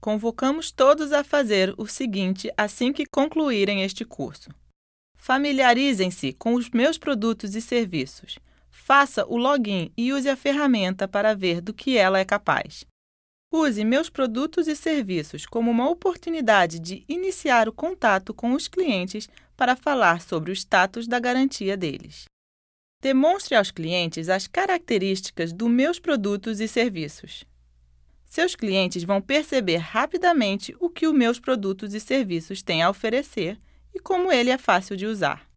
Convocamos todos a fazer o seguinte assim que concluírem este curso. Familiarizem-se com os meus produtos e serviços. Faça o login e use a ferramenta para ver do que ela é capaz. Use meus produtos e serviços como uma oportunidade de iniciar o contato com os clientes para falar sobre o status da garantia deles. Demonstre aos clientes as características dos meus produtos e serviços. Seus clientes vão perceber rapidamente o que os meus produtos e serviços têm a oferecer e como ele é fácil de usar.